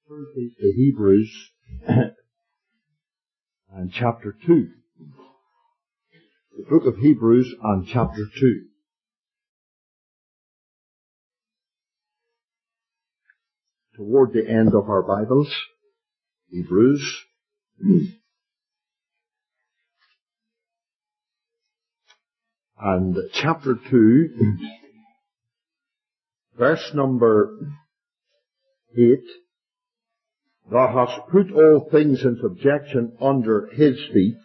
Turn please to Hebrews and chapter 2. The book of Hebrews and chapter 2. Toward the end of our Bibles, Hebrews. And chapter 2, verse number 8. Thou hast put all things in subjection under his feet.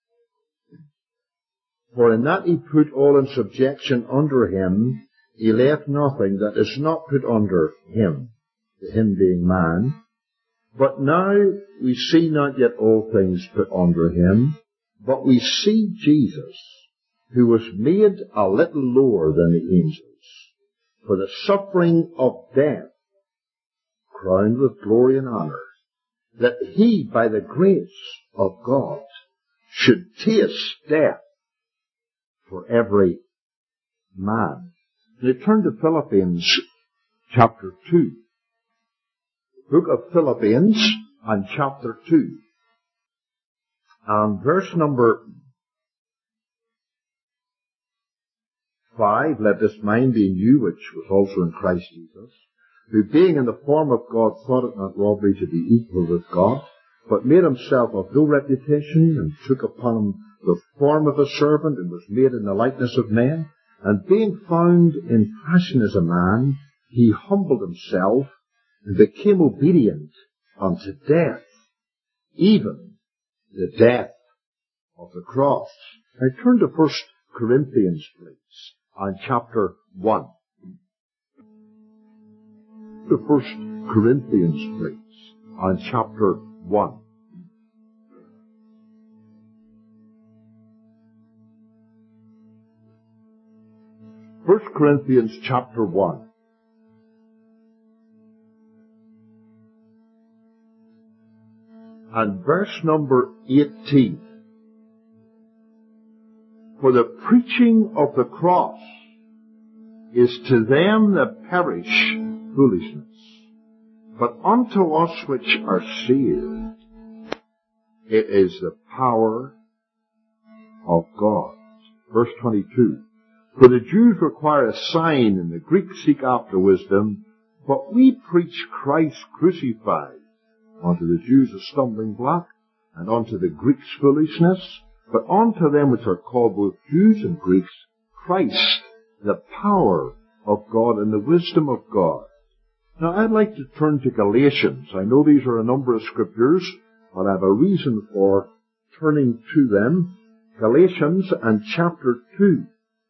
For in that he put all in subjection under him, he left nothing that is not put under him, him being man. But now we see not yet all things put under him, but we see Jesus, who was made a little lower than the angels, for the suffering of death, crowned with glory and honor, that he, by the grace of God, should taste death for every man. Now turn to Philippians chapter 2. Book of Philippians and chapter 2. And verse number 5, let this mind be in you, which was also in Christ Jesus, who being in the form of God thought it not robbery to be equal with God, but made himself of no reputation, and took upon him the form of a servant, and was made in the likeness of men. And being found in fashion as a man, he humbled himself, and became obedient unto death, even the death of the cross. Now turn to 1 Corinthians, please, and chapter 1. To 1 Corinthians, please, and chapter 1. First Corinthians chapter 1. And verse number 18. For the preaching of the cross is to them that perish foolishness, but unto us which are saved, it is the power of God. Verse 22. For the Jews require a sign, and the Greeks seek after wisdom, but we preach Christ crucified, unto the Jews a stumbling block, and unto the Greeks foolishness, but unto them which are called both Jews and Greeks, Christ, the power of God and the wisdom of God. Now I'd like to turn to Galatians. I know these are a number of scriptures, but I have a reason for turning to them. Galatians and chapter 2.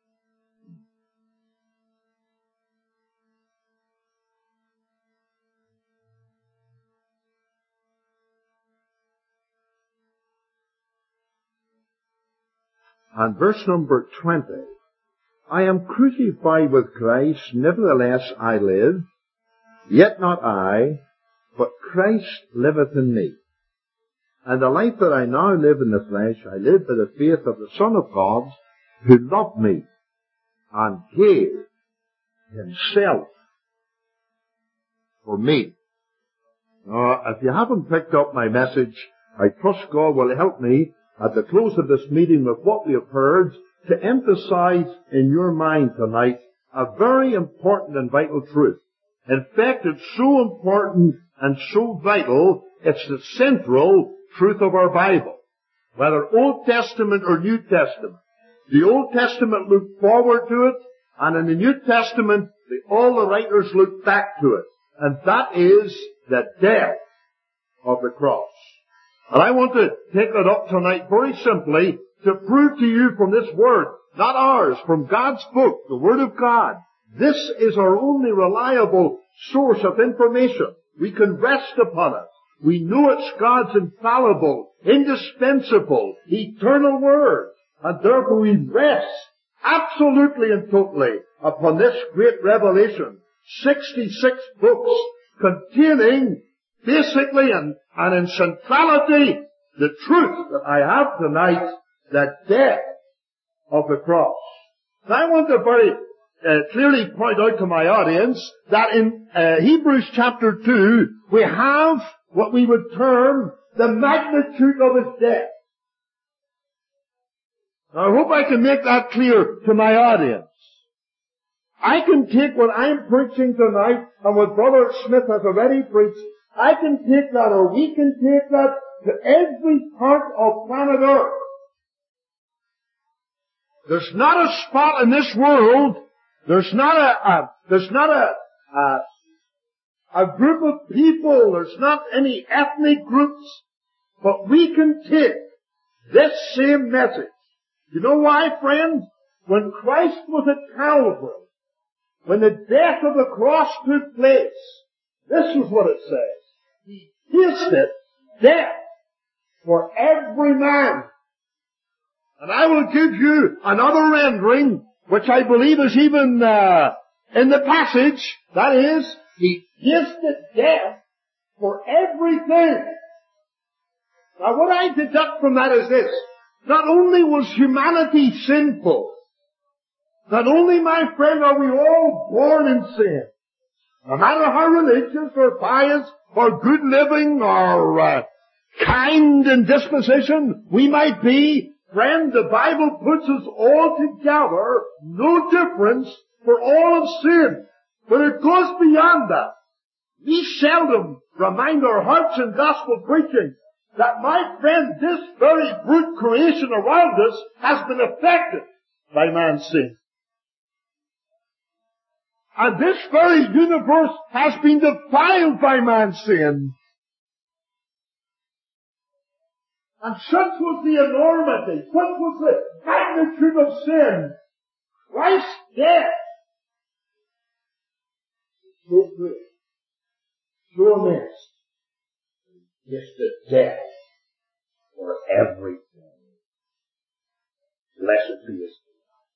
And verse number 20. I am crucified with Christ, nevertheless I live, yet not I, but Christ liveth in me. And the life that I now live in the flesh, I live by the faith of the Son of God, who loved me, and gave himself for me. Now, if you haven't picked up my message, I trust God will help me at the close of this meeting with what we have heard to emphasize in your mind tonight a very important and vital truth. In fact, it's so important and so vital, it's the central truth of our Bible. Whether Old Testament or New Testament. The Old Testament looked forward to it, and in the New Testament, all the writers look back to it. And that is the death of the cross. And I want to take it up tonight very simply to prove to you from this Word, not ours, from God's book, the Word of God. This is our only reliable source of information. We can rest upon it. We know it's God's infallible, indispensable, eternal Word. And therefore we rest absolutely and totally upon this great revelation. 66 books containing basically and in centrality the truth that I have tonight, the death of the cross. Now I want to very clearly point out to my audience that in Hebrews chapter 2, we have what we would term the magnitude of his death. Now, I hope I can make that clear to my audience. I can take what I'm preaching tonight and what Brother Smith has already preached, I can take that, or we can take that to every part of planet Earth. There's not a spot in this world, there's not a group of people, there's not any ethnic groups, but we can take this same message. You know why, friend? When Christ was at Calvary, when the death of the cross took place, this is what it says. He tasted death for every man. And I will give you another rendering, which I believe is even in the passage. That is, he tasted death for everything. Now what I deduct from that is this. Not only was humanity sinful, not only, my friend, are we all born in sin. No matter how religious or pious or good living or kind in disposition we might be, friend, the Bible puts us all together, no difference, for all of sin. But it goes beyond that. We seldom remind our hearts in gospel preaching that, my friend, this very brute creation around us has been affected by man's sin. And this very universe has been defiled by man's sin. And such was the enormity, such was the magnitude of sin, Christ's death, so great, so immense, is the death for everything. Blessed be his name.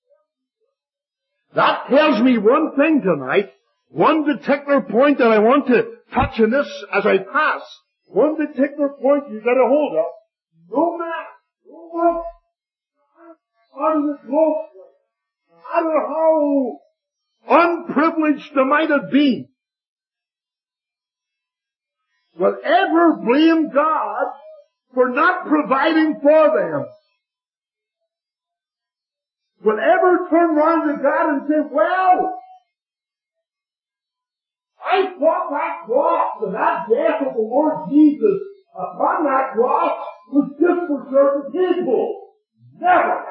That tells me one thing tonight, one particular point that I want to touch on this as I pass. One particular point you got a hold of. No man, no one, on the globe, no matter how unprivileged they might have been, will ever blame God for not providing for them. Will ever turn around to God and say, well, I thought that cross and that death of the Lord Jesus upon that cross was just for certain people. Never.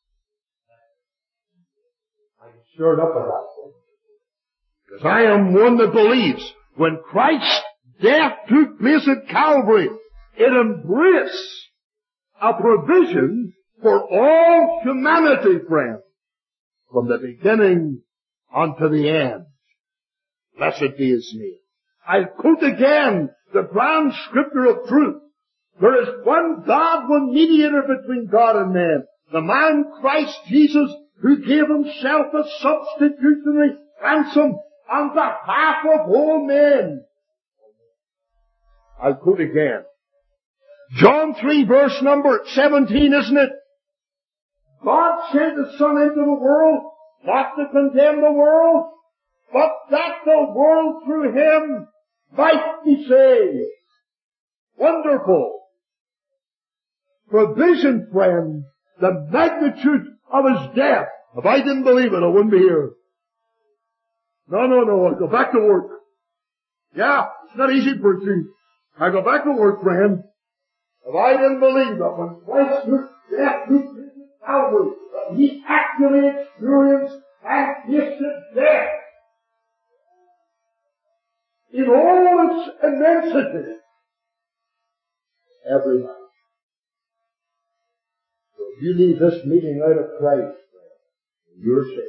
I'm sure up with that thing. Because I am one that believes when Christ's death took place at Calvary, it embraced a provision for all humanity, friend, from the beginning unto the end. Blessed be his name. I'll quote again the grand scripture of truth. There is one God, one mediator between God and man, the man Christ Jesus, who gave himself a substitutionary ransom on behalf of all men. I'll quote again. John 3 verse number 17, isn't it? God sent the Son into the world, not to condemn the world, but that the world through him might be saved. Wonderful. Provision, friend, the magnitude of his death. If I didn't believe it, I wouldn't be here. No, I'll go back to work. Yeah, it's not easy preaching. I go back to work, friend. If I didn't believe that when Christ took death, took Calvary, that he actually experienced and tasted death in all its immensity. Every night. So if you leave this meeting out of Christ, you're saved.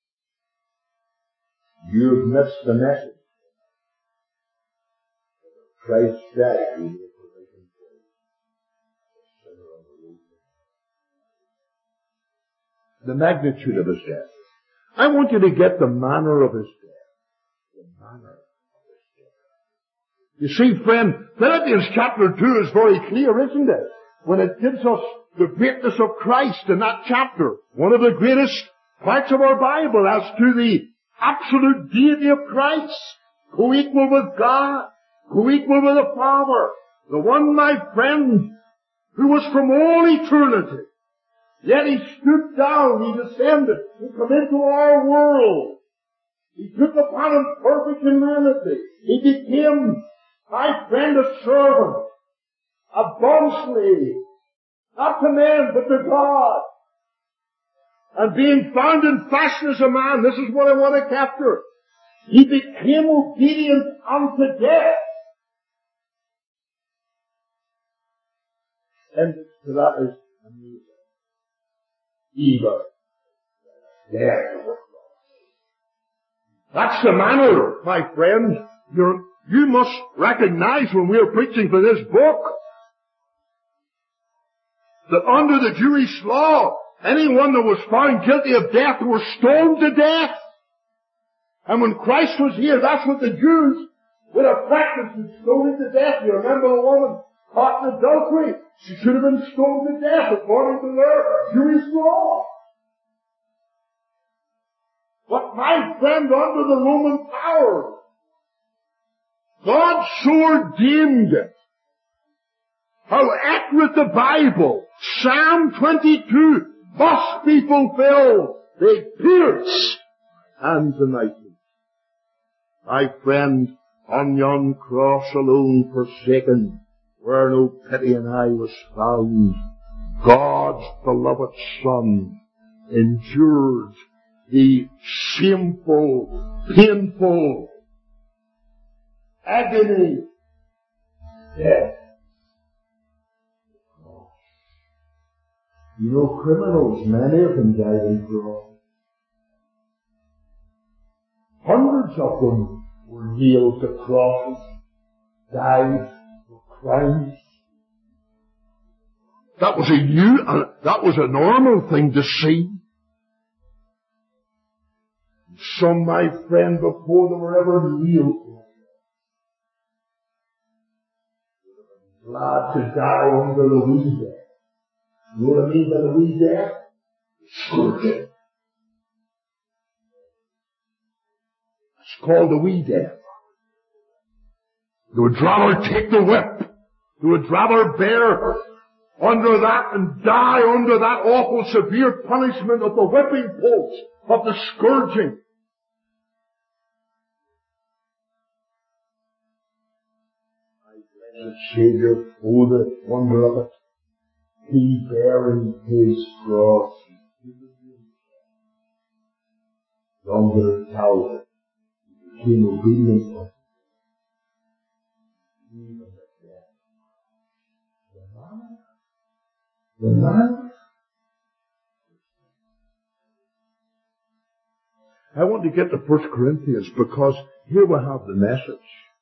You've missed the message. Christ died in your provision for you. The magnitude of his death. I want you to get the manner of his death. The manner of his death. You see, friend, Philippians chapter 2 is very clear, isn't it? When it gives us the greatness of Christ in that chapter. One of the greatest parts of our Bible as to the absolute deity of Christ, co-equal with God, co-equal with the Father, the one, my friend, who was from all eternity. Yet he stooped down, he descended, he came into our world. He took upon him perfect humanity. He became, my friend, a servant, a bondslave, not to man, but to God. And being found in fashion as a man, this is what I want to capture, he became obedient unto death. And that is amazing. Even death. That's the manner, my friend. You must recognize when we are preaching for this book that under the Jewish law, anyone that was found guilty of death was stoned to death. And when Christ was here, that's what the Jews would have practiced, in stoning to death. You remember the woman caught in adultery? She should have been stoned to death according to their Jewish law. But my friend, under the Roman power, God so ordained it. How accurate the Bible, Psalm 22, must be fulfilled. They pierced hands and knife. My friend, on yon cross alone forsaken, where no pitying eye was found, God's beloved Son endured the shameful, painful agony, death. You know, criminals, many of them died in cross. Hundreds of them were nailed to crosses, died for crimes. That was a normal thing to see. Some, my friend, before they were ever nailed, glad to die under the wee death. You know what I mean by the wee death? Scourging. It's called the wee death. They would rather take the whip. They would rather bear under that and die under that awful severe punishment of the whipping post, of the scourging. My blessed Saviour, oh the wonder of it, He bearing His cross yonder at Calvary, He became obedient of even the death. The man. I want to get to 1 Corinthians because here we have the message.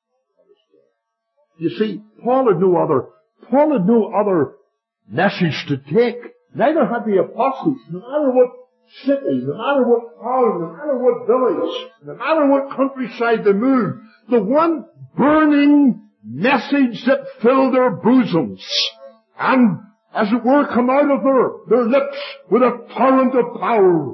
You see, Paul had no other message to take. Neither had the apostles, no matter what city, no matter what town, no matter what village, no matter what countryside they moved. The one burning message that filled their bosoms and, as it were, come out of their lips with a torrent of power.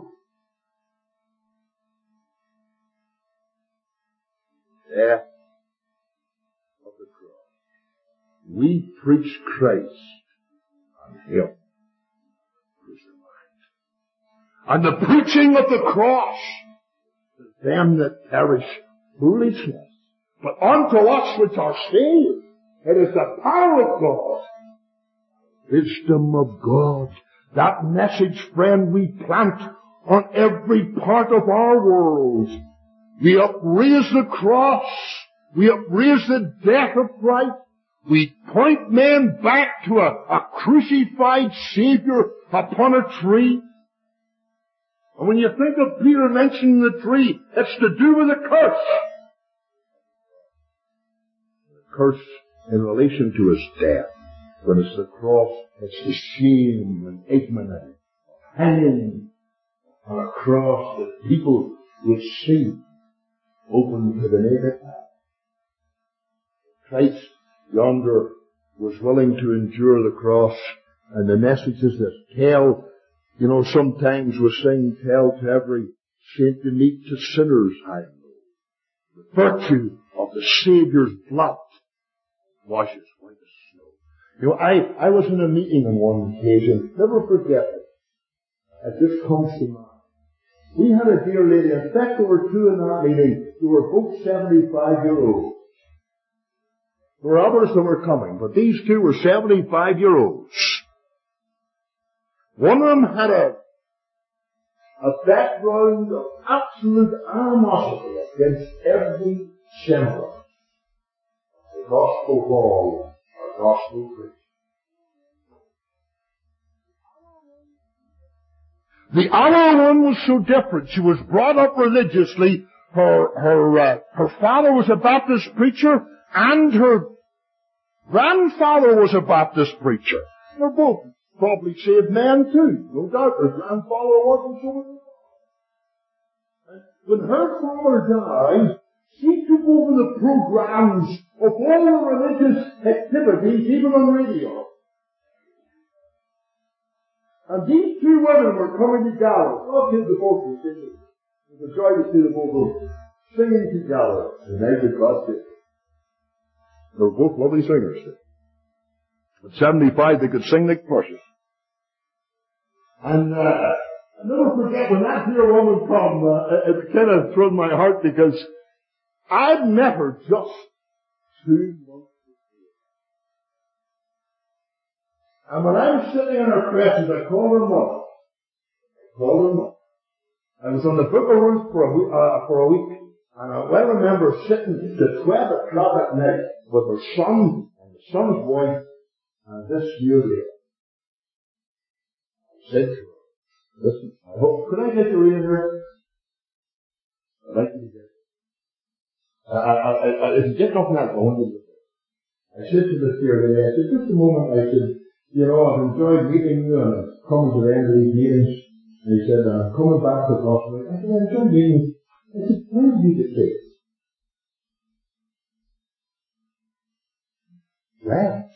Death of the cross. We preach Christ and Him crucified. And the preaching of the cross to them that perish foolishness. But unto us which are saved, it is the power of God, wisdom of God. That message, friend, we plant on every part of our world. We upraise the cross. We upraise the death of Christ. We point men back to a crucified Savior upon a tree. And when you think of Peter mentioning the tree, it's to do with the curse. The curse in relation to His death. When it's the cross, it's the shame and ignominy, hanging on a cross that people will see open to the naked eye. Christ yonder was willing to endure the cross, and the message is this: tell You know, sometimes we sing, tell to every saint you meet, to sinners I know. The virtue of the Saviour's blood washes white as snow. You know, I was in a meeting on one occasion, never forget it. It just comes to mind. We had a dear lady, in fact there were two in that meeting, who were both 75-year-olds. There were others that were coming, but these two were 75-year-olds. One of them had a background of absolute animosity against every semblance of the gospel hall or gospel preaching. The other one was so different. She was brought up religiously. Her father was a Baptist preacher, and her grandfather was a Baptist preacher. They're both probably saved men too. No doubt her grandfather wasn't so. When her father died, she took over the programs of all the religious activities, even on radio. And these two women were coming together. Oh, kids, the both were singing. It was a joy to see the both of them singing together the night of God's day. They were both lovely singers. At 75, they could sing like thrushes. And I'll never forget when that dear woman come, it kind of thrilled my heart because I'd met her just 2 months before. And when I was sitting in her presence, I called her mother. I was on the Book of Ruth for a week, and I well remember sitting to 12 o'clock at night with her son and the son's wife and this new lady. I said to her, listen, I hope, could I get you reading her? I'd like you to get it. If you get nothing else, I want you to get it. I said to this dear lady, I said, just a moment, I said, you know, I've enjoyed meeting you and I've come to the end of these meetings. And he said, I'm coming back to the hospital. I said, I enjoyed meeting. I said, where did you get this? Right.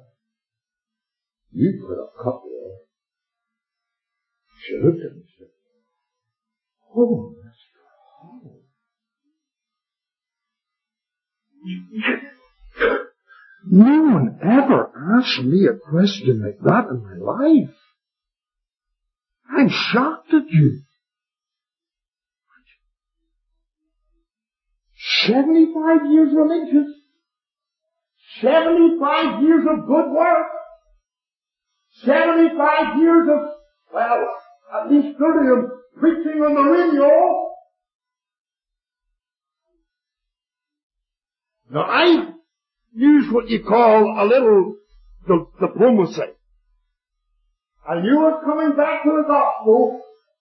You put a cup there. She looked at me and said, oh, Mr. Hall. No one ever asked me a question like that in my life. I'm shocked at you. 75 years religious. 75 years of good work. 75 years of, well, at least 30 of preaching on the radio. Now I use what you call a little diplomacy. I knew I was coming back to the gospel,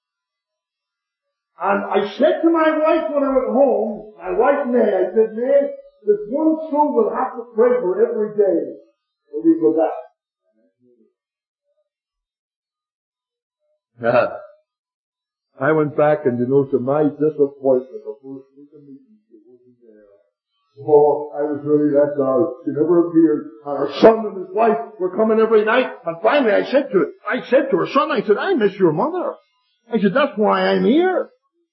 and I said to my wife when I was home, my wife May, I said, May, there's one soul we'll have to pray for every day when we go back. I went back and, you know, to my disappointment, the first week of meeting, she wasn't there. Oh, I was really let down. She never appeared. And her son and his wife were coming every night. And finally I said to her son, I said, I miss your mother. I said, that's why I'm here.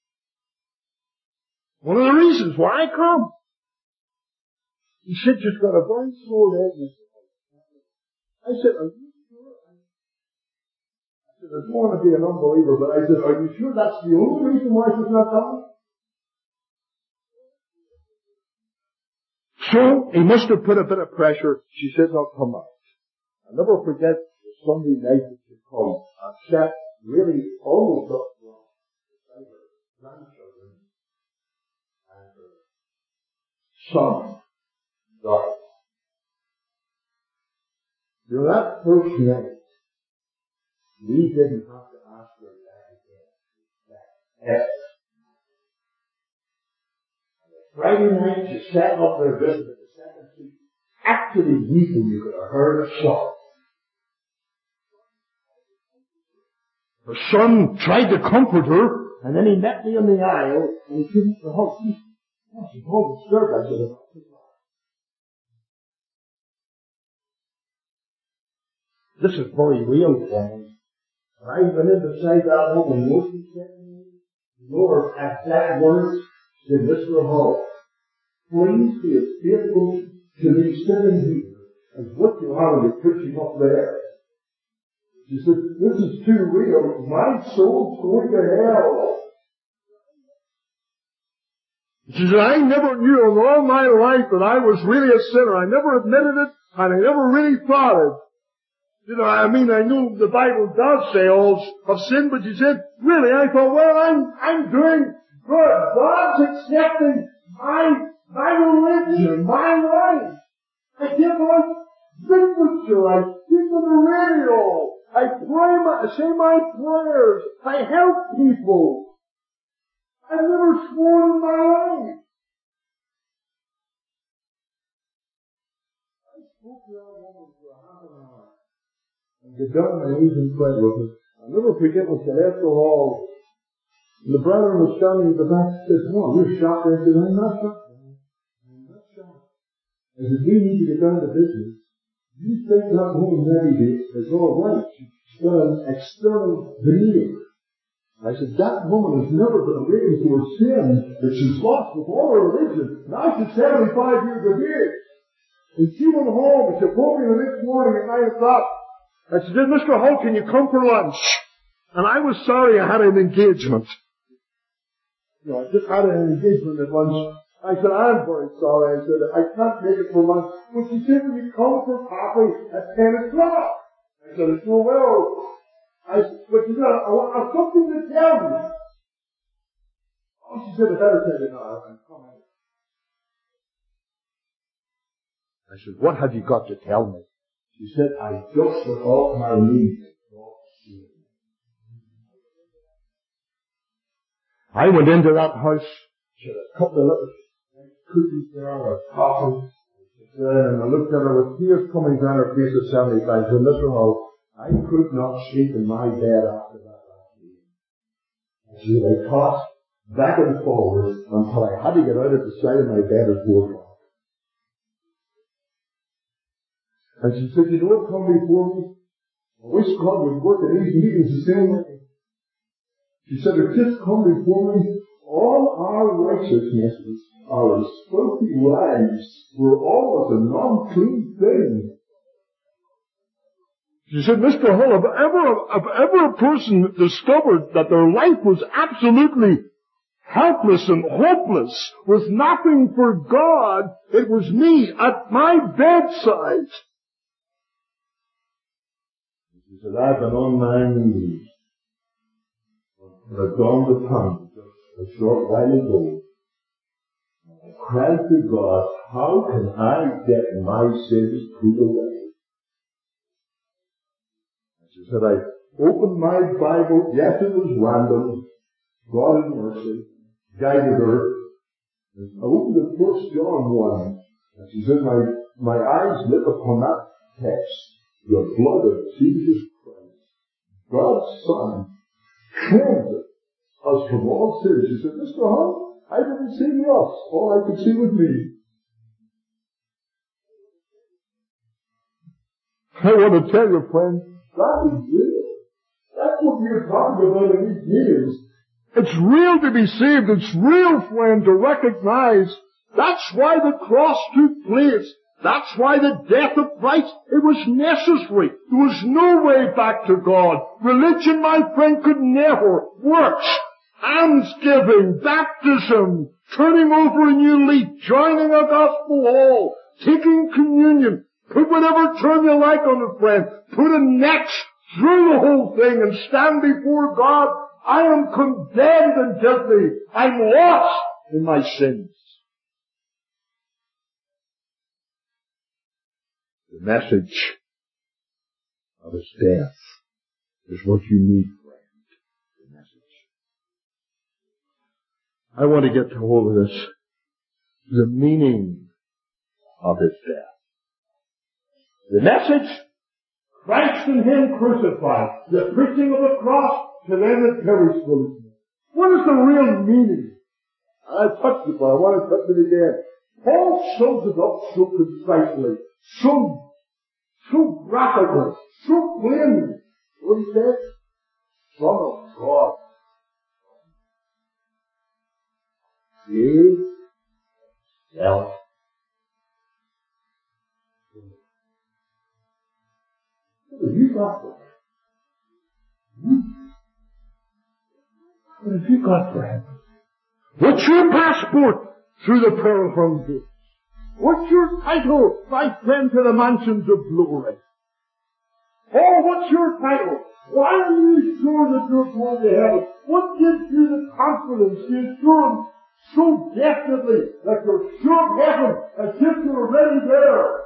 One of the reasons why I come. He said, she's got a very sore leg. I said, are you sure? I said, I don't want to be an unbeliever, but I said, are you sure that's the only reason why she's not coming? So, he must have put a bit of pressure. She said, I'll come out. I'll never forget the Sunday night that she came and sat really almost up front beside her grandchildren and her son, daughter. You know, that first night, we didn't have to ask her back again. Friday night, she sat up there visiting the second seat. Actually weeping, you could have heard her sob. Her son tried to comfort her, and then he met me in the aisle, and he gave me the hug. She's all disturbed. I said, this is very real, friends. I went in beside that woman, you know what she said to me? Lord, at that words, said Mr. Hall, please be as faithful to me sitting here as what you are when you're preaching up there. She said, this is too real. My soul's going to hell. She said, I never knew in all my life that I was really a sinner. I never admitted it, and I never really thought it. You know, I mean, I knew the Bible does say all have sinned, but she said, really, I thought, well, I'm doing good. God's accepting my religion, my life. I give on literature, I speak on the radio, I pray, say my prayers, I help people. I've never sworn in my life. I spoke to that woman for half an hour. And got down on my knees and prayed with her. I'll never forget when she left the hall. And the brethren was standing at the back and said, "Come on, you're shocked." I said, "I'm not shocked. I'm not shocked." I said, "We need to get down to business. You think that woman maybe is all right. She's got an external veneer." I said, "That woman has never been awakened to her sin that she's lost with all her religion. Now she's 75 years of age." And she went home and she phoned me the next morning at 9 o'clock. I said, "Mr. Holt, can you come for lunch?" And I was sorry I had an engagement. You know, I just had an engagement at lunch. I said, "I'm very sorry." I said, "I can't make it for lunch." But she said, "Will you come for coffee at 10 o'clock? I said, "Sure will." I said, "But you know, I've something to tell you." Oh, she said, "I better tell you now. I'm coming." I said, "What have you got to tell me?" She said, "I just got off my knees." I went into that house. She had a couple of little cookies there or coffee. And I looked at her with tears coming down her face at 75. I said, "Mr. Hall, I could not sleep in my bed after that last evening." I said, "I tossed back and forward until I had to get out at the side of my bed at 4 o'clock. And she said, "You know what come before me? I wish God would work in these meetings the same way." She said, "It just come before me. All our righteousnesses are as filthy rags. We're all as an unclean thing." She said, "Mr. Hull, if ever a person discovered that their life was absolutely helpless and hopeless, with nothing for God, it was me at my bedside." She said, "I've been on my knees for a dawn of time just a short while ago. I cried to God, how can I get my sins put away?" She said, "I opened my Bible. Yes, it was random. God in mercy guided her. And I opened it 1 John 1. And she said, my eyes lit upon that text. The blood of Jesus Christ, God's Son, cleansed us from all sin." She said, "Mr. Hunt, I didn't see us. All I could see was me." I want to tell you, friend, that is real. That's what we're talking about in these meetings. It's real to be saved. It's real, friend, to recognize that's why the cross took place. That's why the death of Christ, it was necessary. There was no way back to God. Religion, my friend, could never work. Almsgiving, baptism, turning over a new leaf, joining a gospel hall, taking communion, put whatever term you like on it, friend. Put a net through the whole thing and stand before God. I am condemned and guilty. I'm lost in my sins. The message of His death is what you need, friend. The message. I want to get to hold of this. The meaning of His death. The message, Christ and Him crucified. The preaching of the cross to them that perish foolishness. What is the real meaning? I touched it, but I want to touch it again. Paul sums it up so concisely, so graphically, so plainly. What he says? Son of God. Save self. What have you got for him? What have you got for him? What's your passport through the pearl hung gates? What's your title, my friend, to the mansions of glory? Oh, what's your title? Why are you sure that you're going to heaven? What gives you the confidence, the assurance, so definitely that you're sure of heaven as if you're already there?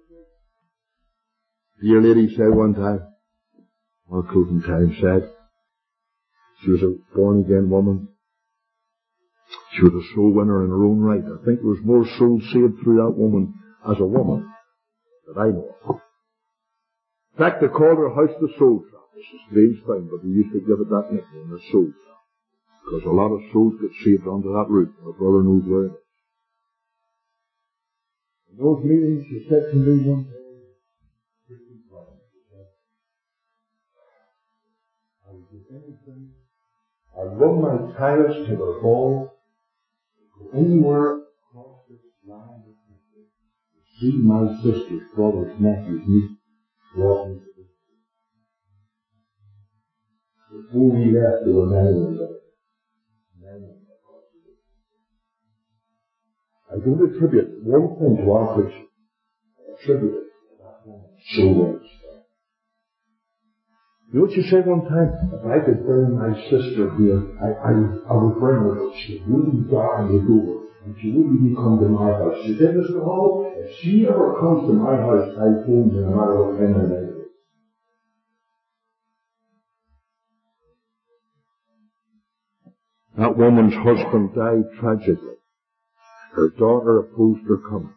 Dear lady said one time, or Clementine said, she was a born-again woman. She was a soul winner in her own right. I think there was more souls saved through that woman as a woman that I know of. In fact, they called her House the Soul Trap. It's a strange thing, but they used to give it that nickname, the Soul Trap. Because a lot of souls get saved onto that route. My brother knows where it is. In those meetings, she said to me one day, I would do anything. I'd run my tires to the ball, go anywhere across this land of country, to see my sisters, brothers, nephews, nieces, brought into this. Before we left, there were many of them. I don't attribute one thing to our preaching. I attribute it to that woman. So well. You know what you said one time? If I could bring my sister here, I would bring her, but she wouldn't darken the door, and she wouldn't even come to my house. She said, Mr. Hall, if she ever comes to my house, I'll phone you no matter what kind of night it is. That woman's husband died tragically. Her daughter opposed her coming.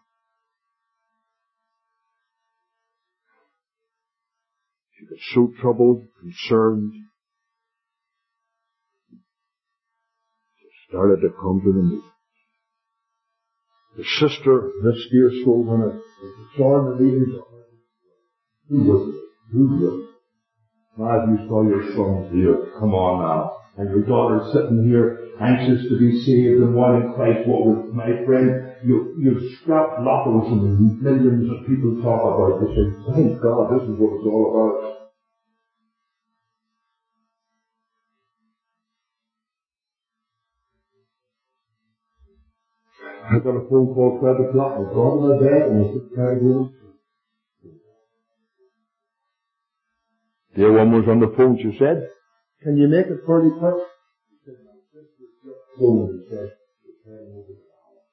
She was so troubled, concerned. She started to come to the meeting. The sister, this dear soul winner, saw in the meeting, who was it? Who was it? Now you saw your son here. Come on now. And your daughter sitting here, anxious to be saved and wanting Christ. What was, my friend, you've scrapped lottos and millions of people talk about this. And thank God, this is what it's all about. I got a phone call 12 o'clock. I got in my bed and I took care of it. Dear one was on the phone. She said, can you make it fairly quick? She said, my sister just phoned and said, you're turning over the hour.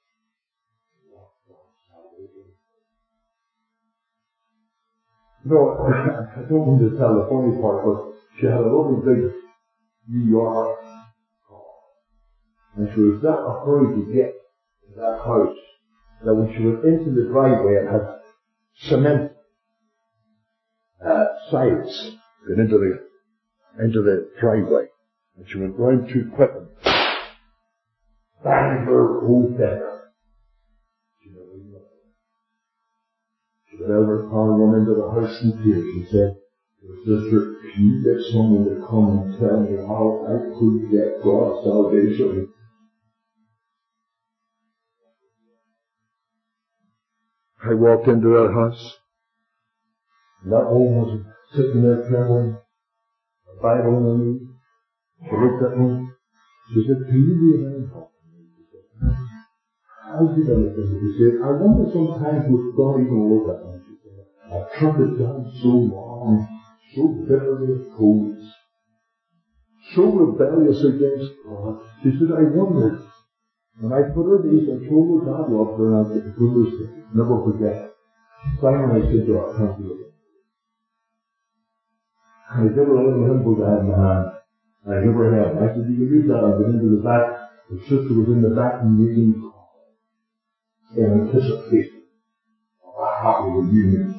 No, I don't mean to tell the funny part, but she had a lovely big New York car. And she was that a hurry to get to that house that when she went into the driveway it had cement sides going into the driveway. And she went round too quick and banged her whole feather. She never knew it. She got out of her car and went into the house in tears. She said, sister, can you get someone to come and tell me how I could get God's salvation? I walked into that house. And that woman was sitting there trembling, a Bible in her knee. She looked at me. She said, can you be of any help to me? She said, how did I look at it? She said, I wonder sometimes with God even look at me. She said, I've turned it down so long, so bitterly opposed, so rebellious against God. She said, I wondered. When I put her knees and told her God loved her, and I said, goodness, never forget. Finally, I said to her, I can't do it. And I gave her a little hymn book I had in my hand. And I gave her a hand. I said, you can read that. I went into the back. Her sister was in the back kneeling in anticipation of a happy reunion.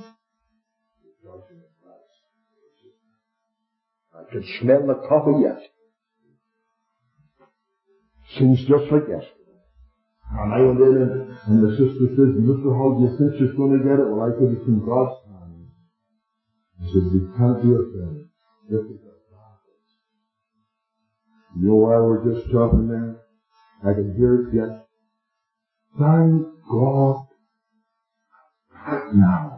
I can smell the coffee yet. Seems just like yesterday. And I went in and the sister says, Mr. Hall, do you think she's going to get it? Well, I said, it's in God's hands. He said, we can't do it then. This is our practice. You know, while we're just talking there, I can hear it yet. Thank God now.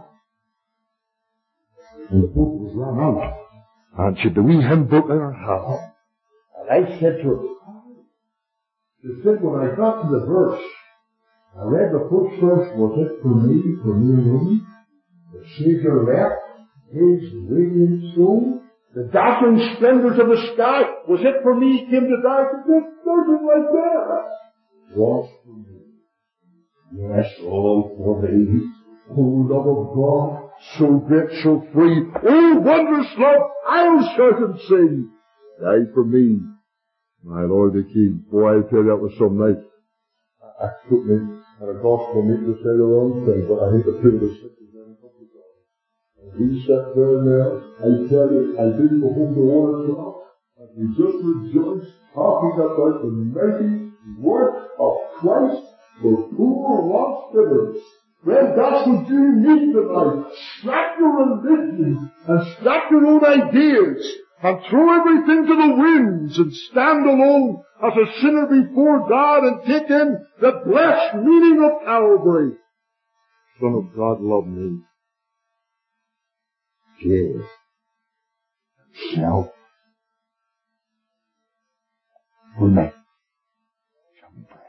And the book was run out. And she had the wee hymn book in her hand. And I said to her, she said, when I got to the verse, I read the first verse, was it for me alone? The Savior left his radiant soul. The dazzling splendors of the sky, was it for me he came to die? There's nothing like that. Was for me. Yes, all for me. Oh, love of God, so great, so free. Oh, wondrous love, I'll shout and sing. Die for me, my Lord the King. Boy, I tell you, that was some night. I took me at a gospel meeting to say the wrong thing, but I think the people are sick of them. And we sat there now, I tell you, I didn't go home to 1 o'clock. And we just rejoiced, talking about the mighty work of Christ for poor lost sinners. Well, that's what you need tonight. Scrap your religion and scrap your own ideas and throw everything to the winds and stand alone as a sinner before God and take in the blessed meaning of Calvary. Son of God, love me. Give himself for me. Shall we pray?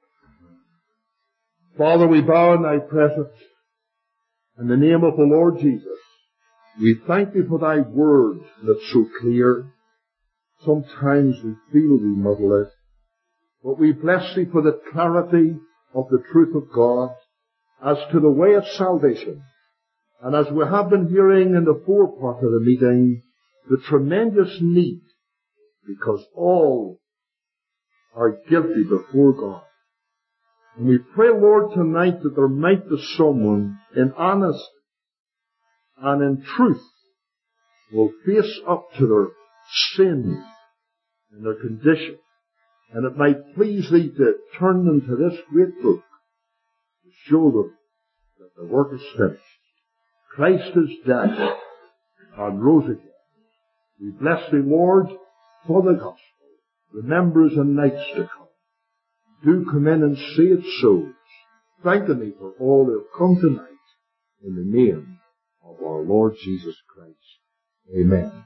Father, we bow in thy presence. In the name of the Lord Jesus, we thank thee for thy word that's so clear. Sometimes we feel we muddle it, but we bless thee for the clarity of the truth of God as to the way of salvation. And as we have been hearing in the forepart of the meeting, the tremendous need, because all are guilty before God. And we pray, Lord, tonight that there might be someone in honesty and in truth will face up to their sin and their condition. And it might please thee to turn them to this great book to show them that the work is finished. Christ is dead and rose again. We bless thee, Lord, for the gospel. Remember us in nights to come. Do come in and see it so. Thanking thee for all that have come tonight in the name of our Lord Jesus Christ. Amen.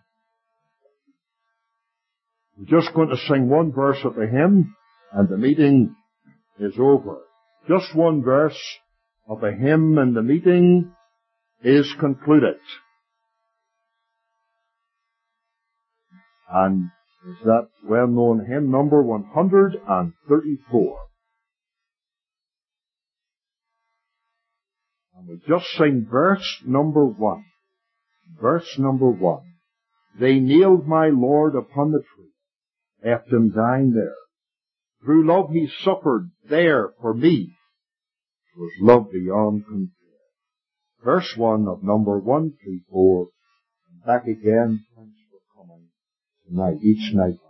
We're just going to sing one verse of the hymn and the meeting is over. Just one verse of the hymn and the meeting is concluded. And is that well-known hymn number 134. And we'll just sing verse number 1. Verse number 1. They nailed my Lord upon the tree, left him dying there. Through love he suffered there for me. It was love beyond compare. Verse 1 of number 134. And back again. Thanks for coming tonight, each night.